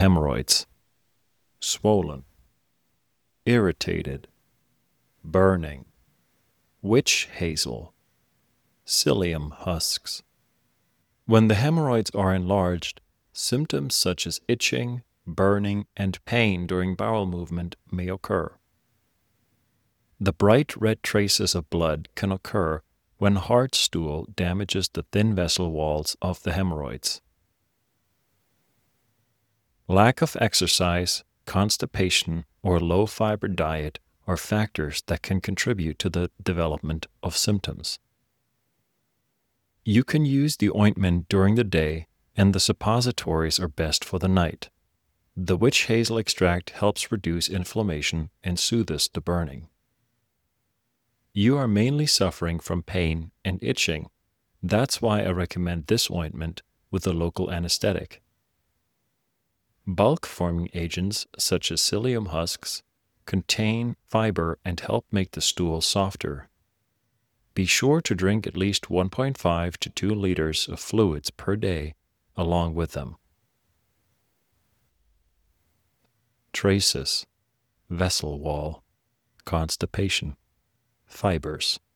hemorrhoids, swollen, irritated, burning, witch hazel, psyllium husks. When the hemorrhoids are enlarged, symptoms such as itching, burning, and pain during bowel movement may occur. The bright red traces of blood can occur when hard stool damages the thin vessel walls of the hemorrhoids. Lack of exercise, constipation, or low-fiber diet are factors that can contribute to the development of symptoms. You can use the ointment during the day, and the suppositories are best for the night. The witch hazel extract helps reduce inflammation and soothes the burning. You are mainly suffering from pain and itching. That's why I recommend this ointment with a local anesthetic. Bulk-forming agents such as psyllium husks contain fiber and help make the stool softer. Be sure to drink at least 1.5 to 2 liters of fluids per day along with them. Traces, vessel wall, constipation, fibers.